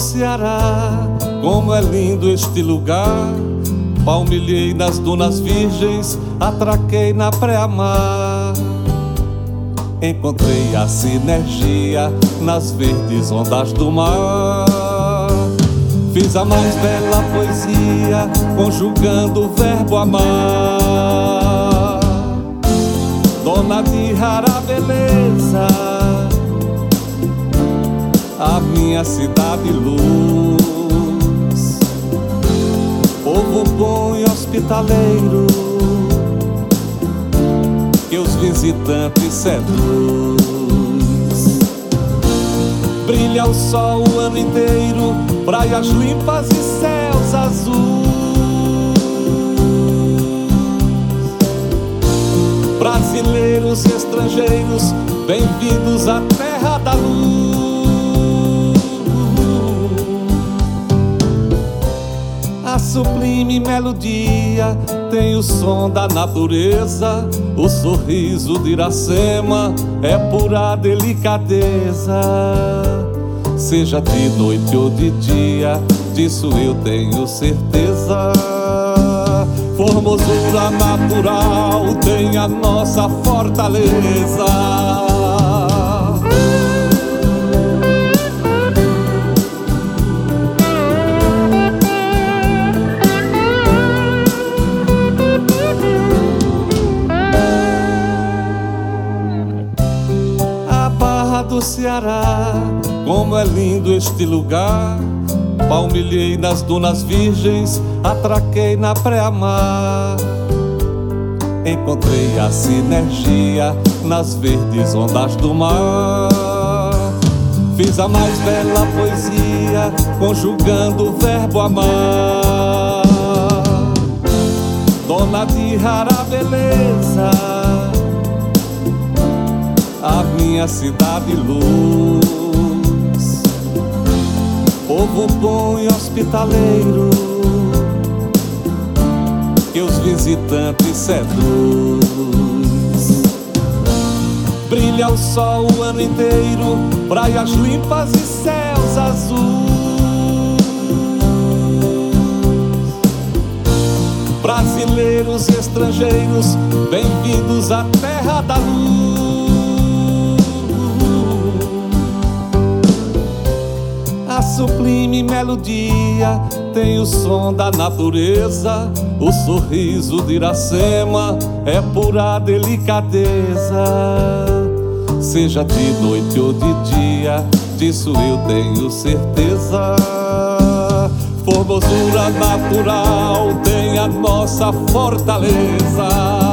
Ceará, como é lindo este lugar. Palmilhei nas dunas virgens, atraquei na pré-mar. Encontrei a sinergia nas verdes ondas do mar. Fiz a mais bela poesia, conjugando o verbo amar. Dona de rara beleza, a minha cidade luz. Povo bom e hospitaleiro, que os visitantes seduz. Brilha o sol o ano inteiro, praias limpas e céus azuis. Brasileiros e estrangeiros, bem-vindos à terra da luz. A sublime melodia tem o som da natureza. O sorriso de Iracema é pura delicadeza. Seja de noite ou de dia, disso eu tenho certeza. Formosura natural tem a nossa fortaleza. Do Ceará, como é lindo este lugar. Palmilhei nas dunas virgens, atraquei na pré-mar. Encontrei a sinergia nas verdes ondas do mar. Fiz a mais bela poesia, conjugando o verbo amar. Dona de rara beleza, a minha cidade luz. Povo bom e hospitaleiro, que os visitantes seduz. Brilha o sol o ano inteiro, praias limpas e céus azuis. Brasileiros e estrangeiros, bem-vindos à terra da luz. A sublime melodia tem o som da natureza. O sorriso de Iracema é pura delicadeza. Seja de noite ou de dia, disso eu tenho certeza. Formosura natural tem a nossa fortaleza.